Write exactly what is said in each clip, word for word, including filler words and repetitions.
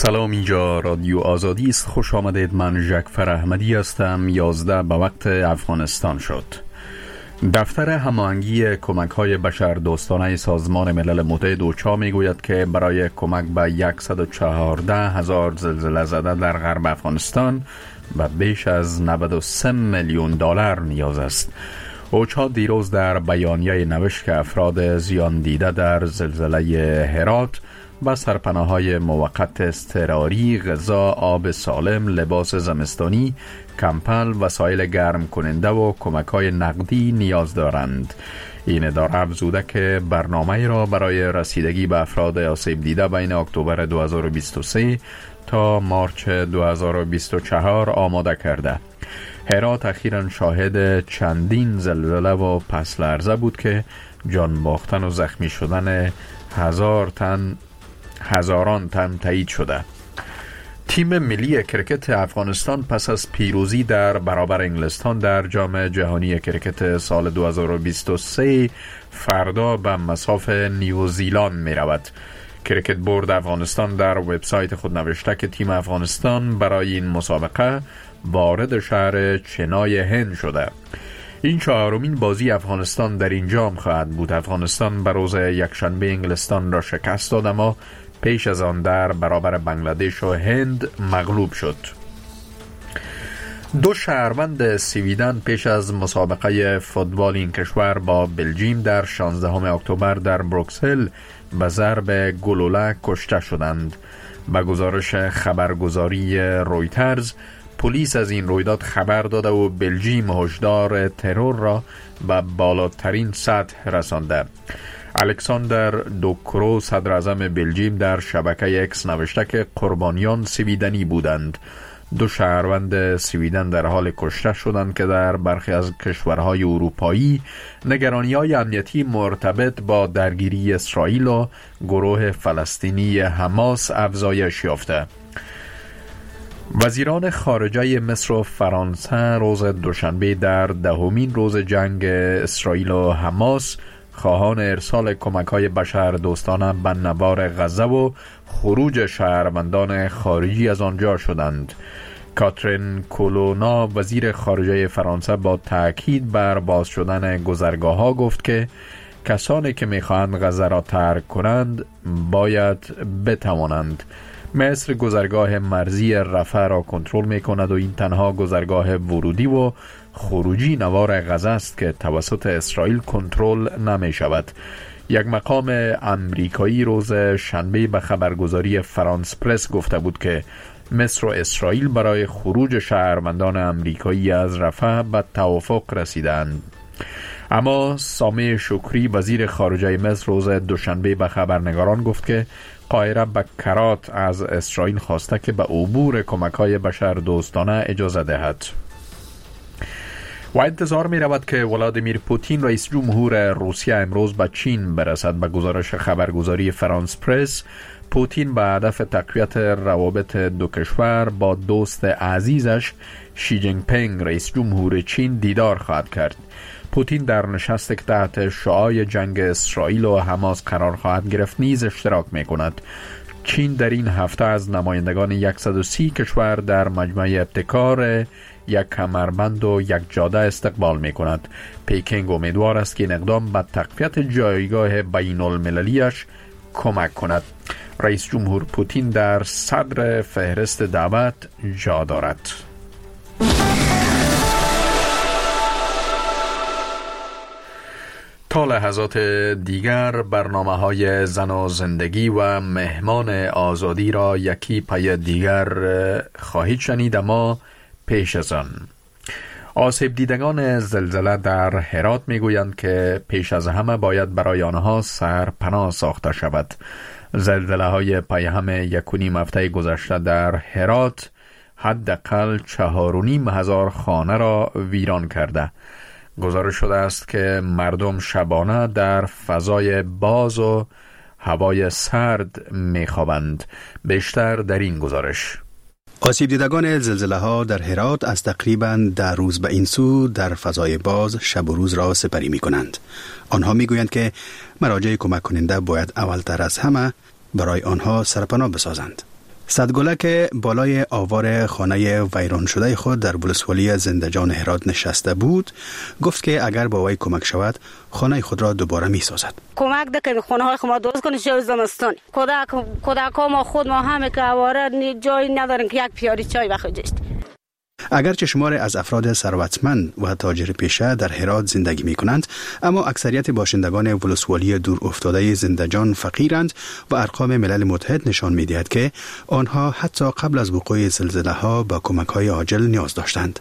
سلام، اینجا رادیو آزادی است. خوش آمدید. من ژکفر احمدی هستم. یازده به وقت افغانستان شد. دفتر هماهنگی کمک‌های بشردوستانه سازمان ملل متحد اوچا میگوید که برای کمک به صد و چهارده هزار زلزله زده در غرب افغانستان و بیش از نود و سه میلیون دلار نیاز است. اوچا دیروز در بیانیه نوشت که افراد زیان دیده در زلزله هرات با سرپناه‌های موقت اضطراری، غذا، آب سالم، لباس زمستانی، کمپل، وسایل گرم کننده و کمک‌های نقدی نیاز دارند. این اداره افزوده که برنامه را برای رسیدگی به افراد آسیب دیده بین اکتبر دو هزار و بیست و سه تا مارچ دو هزار و بیست و چهار آماده کرده. هرات اخیراً شاهد چندین زلزله و پس لرزه بود که جان باختن و زخمی شدن هزار تن هزاران تن تایید شده. تیم ملی کرکت افغانستان پس از پیروزی در برابر انگلستان در جام جهانی کرکت سال دو هزار و بیست و سه فردا به مصاف نیوزیلند می رود. کرکت بورد افغانستان در وبسایت خود نوشته که تیم افغانستان برای این مسابقه وارد شهر چنای هند شده. این چهارمین بازی افغانستان در این جام خواهد بود. افغانستان به روز یکشنبه انگلستان را شکست داد، اما پیش از آن در برابر بنگلادش و هند مغلوب شد. دو شهروند سویدن پیش از مسابقه فوتبال این کشور با بلژیم در شانزدهم اکتبر در بروکسل به ضرب گلوله کشته شدند. به گزارش خبرگزاری رویترز، پلیس از این رویداد خبر داده و بلژیم هشدار ترور را به بالاترین سطح رسانده. الکساندر دوکرو، صدر اعظم بلژیم، در شبکه اکس نوشته که قربانیان سویدنی بودند. دو شهروند سویدن در حال کشته شدند که در برخی از کشورهای اروپایی نگرانی‌های امنیتی مرتبط با درگیری اسرائیل و گروه فلسطینی حماس افزایش یافته. وزیران خارجه مصر و فرانسه روز دوشنبه در دهمین روز جنگ اسرائیل و حماس خواهان ارسال کمک‌های بشردوستانه به نوار غزه و خروج شهروندان خارجی از آنجا شدند. کاترین کولونا، وزیر خارجه فرانسه، با تأکید بر باز شدن گذرگاه‌ها گفت که کسانی که می‌خواهند غزه را ترک کنند باید بتوانند. مصر گذرگاه مرزی رفح را کنترل می‌کند و این تنها گذرگاه ورودی و خروجی نوار غزه است که توسط اسرائیل کنترل نمی شود. یک مقام امریکایی روز شنبه به خبرگزاری فرانس پرس گفته بود که مصر و اسرائیل برای خروج شهروندان امریکایی از رفح به توافق رسیدند. اما سامی شکری، وزیر خارجه مصر، روز دوشنبه به خبرنگاران گفت که قاهره به کرات از اسرائیل خواسته که به عبور کمک‌های بشردوستانه اجازه دهد. و انتظار می رود که ولادیمیر پوتین، رئیس جمهور روسیه، امروز به چین برسد. به گزارش خبرگزاری فرانس پرس، پوتین به هدف تقویت روابط دو کشور با دوست عزیزش شی جین پینگ، رئیس جمهور چین، دیدار خواهد کرد. پوتین در نشستی که تحت شعاع جنگ اسرائیل و حماس قرار خواهد گرفت نیز اشتراک می کند. چین در این هفته از نمایندگان صد و سی کشور در مجمع ابتکار یک کمربند و یک جاده استقبال می کند. پیکینگ امیدوار است که این اقدام به تقویت جایگاه بین المللیش کمک کند. رئیس جمهور پوتین در صدر فهرست دعوت جا دارد. تا لحظات دیگر برنامه‌های زن و زندگی و مهمان آزادی را یکی پی دیگر خواهید شنید، اما پیش از آن آسیب دیدگان زلزله در هرات میگویند که پیش از همه باید برای آنها سرپناه ساخته شود. زلزله های پی هم یک و نیم هفته گذشته در هرات حداقل چهار و نیم هزار خانه را ویران کرده. گزارش شده است که مردم شبانه در فضای باز و هوای سرد میخوابند. بیشتر در این گزارش. آسیب دیدگان زلزله ها در هرات از تقریباً ده روز به این سو در فضای باز شب و روز را سپری می کنند. آنها می گویند که مراجع کمک کننده باید اولتر از همه برای آنها سرپناه بسازند. صدگلک بالای آوار خانه ویران شده خود در ولسوالی زندجان هرات نشسته بود، گفت که اگر با وی کمک شود خانه خود را دوباره می سازد. کمک دکن خانه های خود درست کنید شو زمستان. کودک کودک ما خود ما همه که آواره جایی ندارن که یک پیالی چای بخوجست. اگرچه شمار از افراد ثروتمند و تاجر پیشه در هرات زندگی می کنند، اما اکثریت باشندگان ولسوالی دور افتاده زندجان فقیرند و ارقام ملل متحد نشان می دهد که آنها حتی قبل از وقوع زلزله ها با کمک های عاجل نیاز داشتند.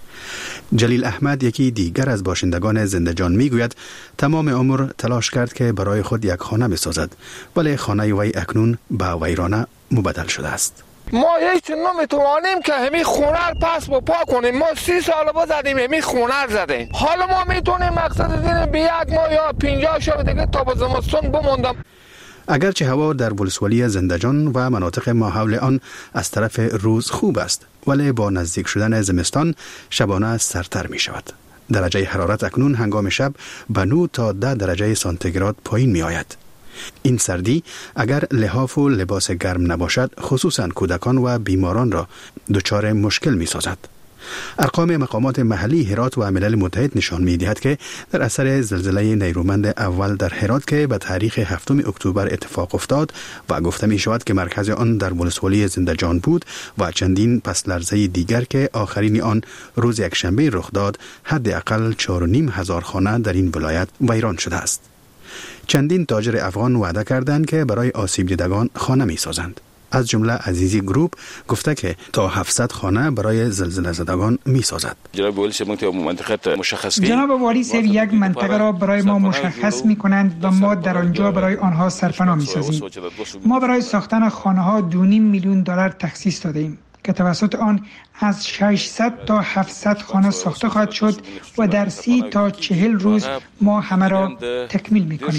جلیل احمد، یکی دیگر از باشندگان زندجان، می گوید تمام عمر تلاش کرد که برای خود یک خانه بسازد، ولی خانه وی اکنون به ویرانه مبدل شده است. ما هیچ نمیتوانیم که همین خونه رو پس بپا کنیم. ما سی سال با زدیم همین خونه رو زدیم. حالا ما میتونیم مقصد دینه به یک ماه یا پینجاه شب دیگه تا با زمستون بموندم. اگرچه هوا در ولسوالی زندجان و مناطق ماحول آن از طرف روز خوب است، ولی با نزدیک شدن زمستان شبانه سردتر می شود. درجه حرارت اکنون هنگام شب به نه تا ده درجه سانتیگراد پایین می آید. این سردی اگر لحاف و لباس گرم نباشد، خصوصا کودکان و بیماران را دچار مشکل می سازد. ارقام مقامات محلی هرات و ملل متحد نشان می دهد که در اثر زلزله نیرومند اول در هرات که به تاریخ هفتم اکتبر اتفاق افتاد و گفته می شود که مرکز آن در ولسوالی زندجان بود و چندین پس لرزه دیگر که آخرین آن روز یکشنبه رخ داد، حداقل چهار و نیم هزار خانه در این ولایت ویران شده است. چندین تاجر افغان وعده کردند که برای آسیب دیدگان خانه می سازند. از جمله عزیزی گروپ گفته که تا هفتصد خانه برای زلزله زدگان می سازد. جناب والی منطقه منطقه مشخص کی جناب والی سر یک منطقه را برای ما مشخص می کنند و ما در آنجا برای آنها سرپناه می سازیم. ما برای ساختن خانه ها دو نیم میلیون دلار تخصیص داده ایم که توسط آن از ششصد تا هفتصد خانه ساخته خواهد شد و در سی تا چهل روز ما همه را تکمیل می کنیم.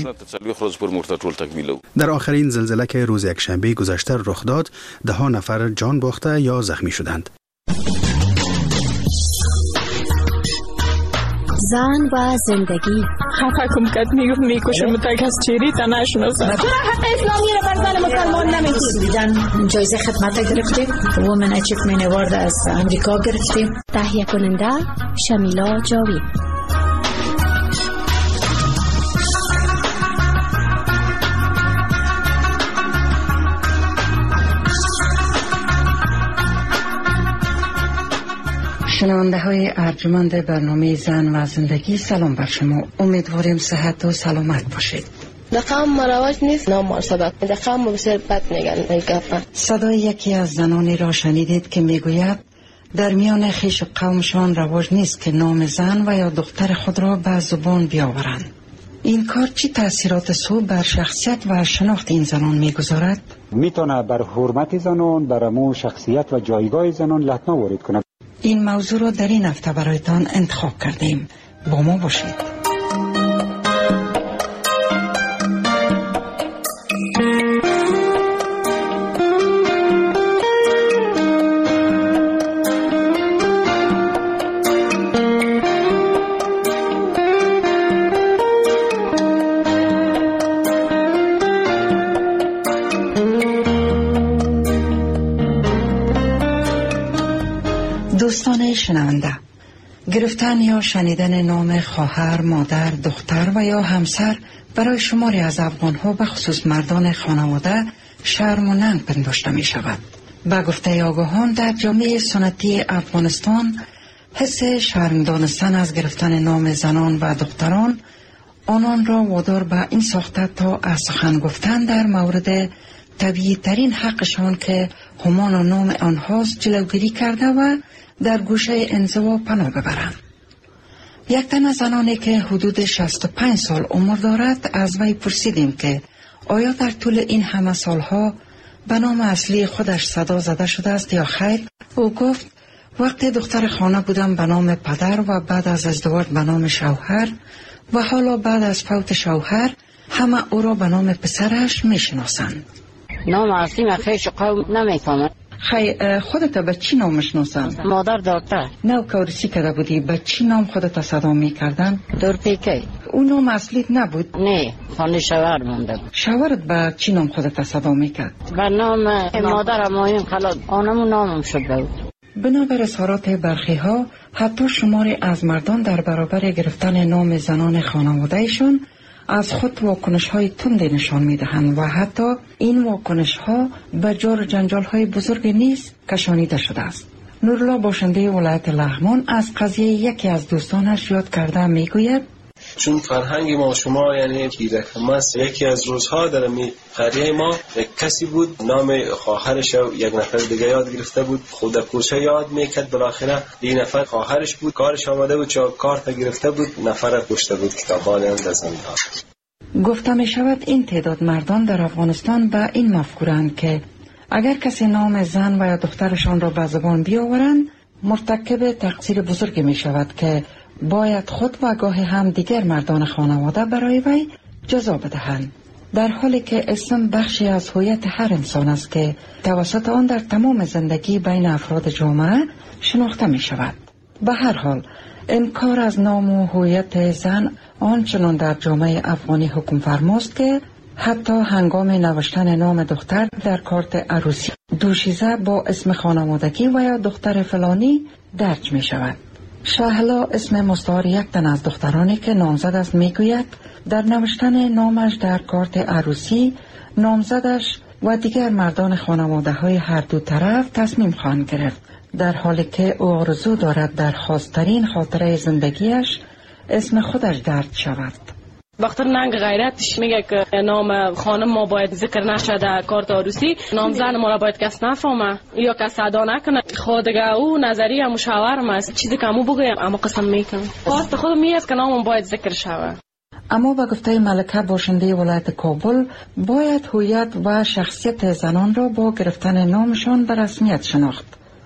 در آخرین زلزله که روز یکشنبه گذشته رخ داد، ده ها نفر جان باخته یا زخمی شدند. زن و زندگی خفه کم کت میکشم تا کس چیری تا نشناسم. چرا حق اسلامی را بر زن مسلمان نمیدید؟ جایزه خدمت گرفتیم، وومن اچیومنت اوارد از امریکا گرفتیم. تهیه کننده شمیلا جاوید. شنونده های ارجمند برنامه زن و زندگی، سلام بر شما. امیدواریم صحت و سلامت باشید. دقام مروج نیست، نام مرسبت دقام بسیار بد میگن. صدای یکی از زنانی را شنیدید که میگوید در میان خویش قومشان رواج نیست که نام زن و یا دختر خود را به زبان بیاورند. این کار چی تاثیرات سو بر شخصیت و شناخت این زنان میگذارد؟ میتونه بر حرمت زنان، بر امو شخصیت و جایگاه زنان لطمه وارد کنه. این موضوع را در این هفته برایتان انتخاب کردیم. با ما باشید. دوستان شنونده، گرفتن یا شنیدن نام خواهر، مادر، دختر و یا همسر برای شماری از افغان‌ها به خصوص مردان خانواده شرم و ننگ پنداشته می شود. به گفته آگاهان در جامعه سنتی افغانستان حس شرم دانستن از گرفتن نام زنان و دختران آنان را وادار به این ساخته تا از سخن گفتن در مورد طبیعی ترین حقشان که همان و نام آنهاست جلوگیری کرده و در گوشه انزوا پناه ببرند. یک تن از زنانی که حدود شصت و پنج سال عمر دارد از وی پرسیدیم که آیا در طول این همه سالها به نام اصلی خودش صدا زده شده است یا خیر؟ او گفت وقتی دختر خانه بودم به نام پدر و بعد از ازدواج به نام شوهر و حالا بعد از فوت شوهر همه او را به نام پسرش می شناسند. نام اصلی من خیش قوم نمیفهمم. خی خودت به چی نام میشناسن؟ مادر دکتر. نو کارسی کرده بودی به چی نام خودت صدا میکردن؟ دورپیکی. اون نام اصلیت نبود؟ نه، خانه شوهر مونده بود. شوهرت به چی نام خودت صدا میکرد؟ به نام مادر مایم خلاص آنمون نامم شده بود. بنابر اظهارات برخی ها حتی شماری از مردان در برابر گرفتن نام زنان خانوادهشان از خود واکنش های تندی نشان می دهند و حتی این واکنش ها به جار جنجال های بزرگ نیز کشانیده شده است. نورالله باشنده ولایت لغمان از قضیه یکی از دوستانش یاد کرده می گوید چون فرهنگ ما شما یعنی کیرکم است. یکی از روزها در می قریه ما یک کسی بود نام خواهرش و یک نفر دیگه یاد گرفته بود. خود کوچه یاد میکرد، بالاخره این نفر خواهرش بود، کارش آمده بود چون کارت گرفته بود، نفر کشته بود کتابان اندازن داد. گفته می شود این تعداد مردان در افغانستان به این مفکورند که اگر کسی نام زن و یا دخترشان را به زبان بیاورند مرتکب تقصیر بزرگی می شود که باید خود و گاه هم دیگر مردان خانواده برای وی جزا بدهند، در حالی که اسم بخشی از هویت هر انسان است که توسط آن در تمام زندگی بین افراد جامعه شناخته می شود. به هر حال انکار از نام و هویت زن آنچنان در جامعه افغانی حکم فرماست که حتی هنگام نوشتن نام دختر در کارت عروسی دوشیزه با اسم خانوادگی و یا دختر فلانی درج می شود. شهلا اسم مستعار یک تن از دخترانی که نامزد است میگوید در نوشتن نامش در کارت عروسی نامزدش و دیگر مردان خانواده های هر دو طرف تصمیم خواهند گرفت، در حالی که او آرزو دارد در خاصترین خاطره زندگیش اسم خودش درج شود. بخاطر ننگ غیرتش میگه که نام خانم ما باید ذکر نشه در کارت عروسی، نام زن ما را باید کس نفهمه یا کس ادا نکنه. خودگاه او نظریه مشاورم است، چیزی که امو بگویم اما قسم میکنم خواست خود میاد که نامم باید ذکر شوه. اما به گفته ملکه باشنده ولایت کابل باید هویت و شخصیت زنان را با گرفتن نامشان به رسمیت شناخت.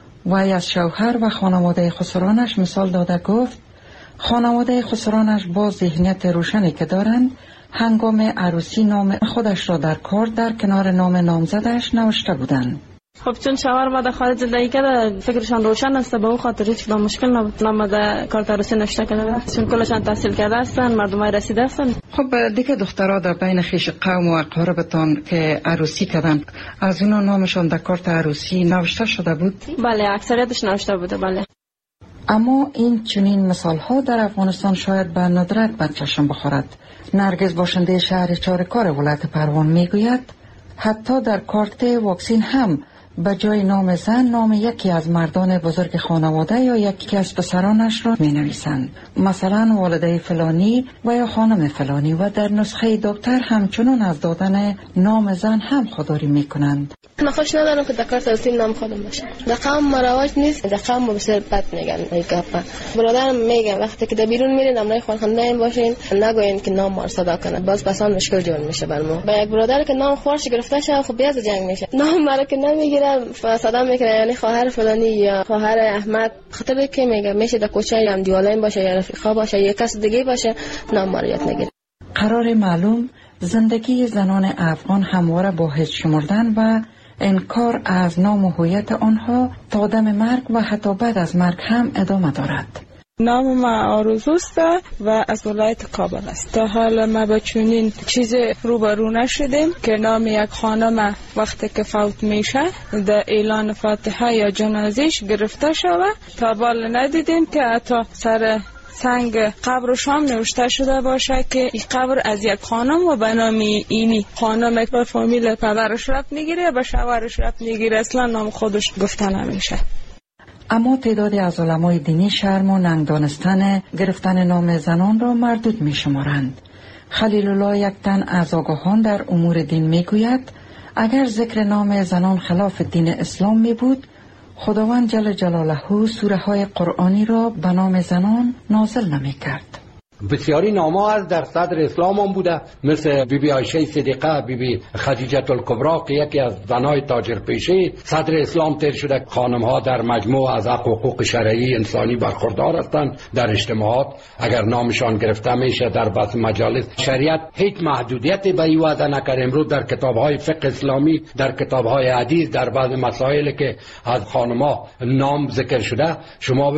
وی از شوهر و خانواده خسرانش مثال داده گفت خانواده خسرانش با ذهنیت روشنی که دارند هنگام عروسی نام خودش را در کارت در کنار نام نامزدش نوشته بودند. خب چون شوهر ما در خارج زندگی کرده فکرشان روشن است، به اون خاطر هیچ کدام مشکل نبود نام در کارت عروسی نوشته کرده، چون کلشان تحصیل کرده هستند، مردمای رسیده هستند. خب دیگه دخترها در بین خویش قوم و اقاربتان که عروسی کردن از اون نامشان در کارت عروسی نوشته شده بود؟ بله اکثریتش نوشته بوده. بله. اما این چنین مثال ها در افغانستان شاید به ندرت به چشم بخورد. نرگس باشنده شهر چارکار ولایت پروان میگوید حتی در کارت واکسین هم به جای نام زن نام یکی از مردان بزرگ خانواده یا یکی از پسرانش را می نویسند، مثلا والده فلانی و یا خانم فلانی، و در نسخه دکتر همچنان از دادن نام زن هم خودداری می کنند. من خوش ندارم که در کارت عروسی نام خودم باشه. در قوم مراواج نیست، در قوم بسیار بد میگن. این گپا برادرم میگه وقتی که در بیرون میرین نامای خانواده این باشین نگوین که نام ما صدا کنه، باز بسان مشکل جور میشه بر ما. با یک برادر که نام خورش گرفته شه خب بیاز جنگ میشه، نام مرا که نمیگیره صدا میکنه یعنی خواهر فلانی یا خواهر احمد، خاطر که میگه میشه در کوچه هم دیوالین باشه یا رفیقا باشه یا کس دیگه باشه نام ما یاد نگیره. قرار معلوم زندگی زنان افغان همواره با هیچ شمردن و انکار از نام و هویت آنها تا دم مرگ و حتی بعد از مرگ هم ادامه دارد. نام ما آرزوست و از ولایت کابل است. تا حالا ما با چنین چیز روبرو نشدیم که نام یک خانم وقتی که فوت میشه در اعلان فاتحه یا جنازش گرفته شود. تا بال ندیدیم که حتی سر سنگ قبر شام نوشته شده باشه که این قبر از یک خانم و به نام اینی خانم به فامیل پدرش رفت میگیره به شوهرش رفت میگیره، اصلا نام خودش گفته نمیشه. اما تعدادی از علمای دینی شرم و ننگ دانستن گرفتن نام زنان را مردود می شمارند. خلیل الله یک تن از آگاهان در امور دین می گوید اگر ذکر نام زنان خلاف دین اسلام می بود خداوند جل جلاله سوره های قرآنی را به نام زنان نازل نمی کرد. بسیاری نام‌ها از در صدر اسلام هم بوده، مثل بی بی عایشه صدیقه، بی بی خدیجه الکبری که یکی از زنای تاجر پیشه صدر اسلام تیر شده. خانم‌ها در مجموع از حق و حقوق شرعی انسانی برخوردار هستند. در اجتماعات اگر نامشان گرفته میشه در بعض مجالس، شریعت هیچ محدودیتی به این وعده نکرد. امروز در کتاب‌های فقه اسلامی، در کتاب‌های حدیث، در بعض مسائل که از خانم‌ها نام ذکر شده، شما